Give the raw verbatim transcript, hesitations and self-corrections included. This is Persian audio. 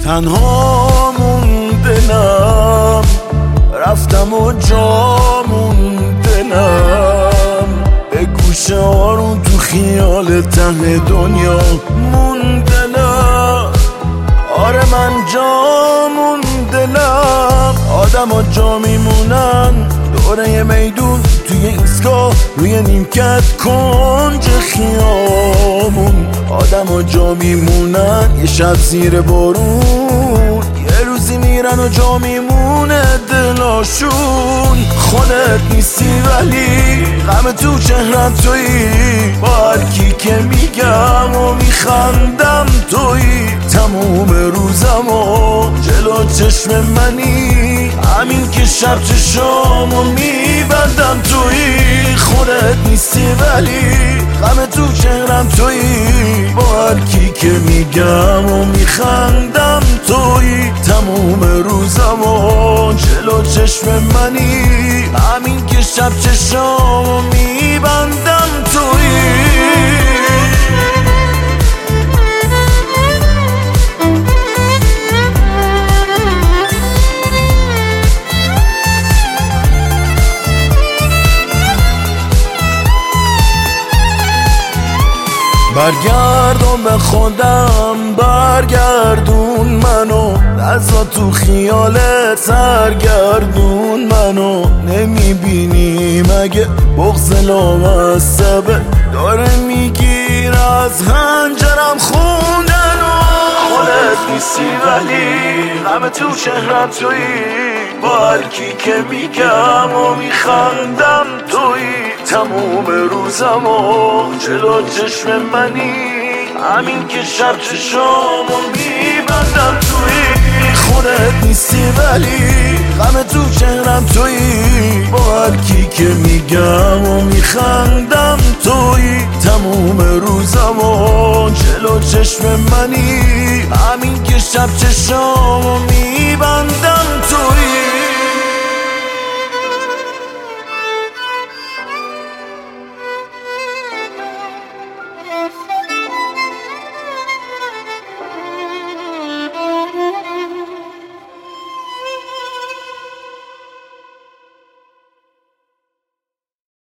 تنها موندنم، رفتم و جا موندنم، به گوشه آرون تو خیال ته دنیا موندنم. آره من جا موندنم، آدم ها جا میمونن دوره میدون، توی ایستگاه روی نیمکت کنج خیامون. آدم ها جا میمونن یه شب زیر بارون، یه روزی میرن و جا میمونه دلاشون. خودت نیستی ولی غم تو چهرم تویی، با هر کی که میگم و میخندم تویی. تموم روزم و جلو چشم منی، همین که شب چشامو میبندم تویی. خودت نیستی ولی غم تو چهرم تویی، با هر کی که میگم و میخندم تویی. تموم روزم و جلو چشم منی، همین که شب چشامو میبندم تویی. برگردون به خودم، برگردون منو، نزا تو خیالت سرگردون منو. نمیبینی مگه بغض لامصبه داره میگیر از هنجرم خوندنو. خودت نیستی ولی غم تو چهرم تویی، با هر کی که میگم و میخندم تویی. تموم روزم و جلو چشم منی، همین که شب چشامو میبندم تویی. خودت نیستی ولی غم تو چهرم تویی، با هر کی که میگم و میخندم تویی. تموم روزم و جلو چشم منی، همین که شب چشامو میبندم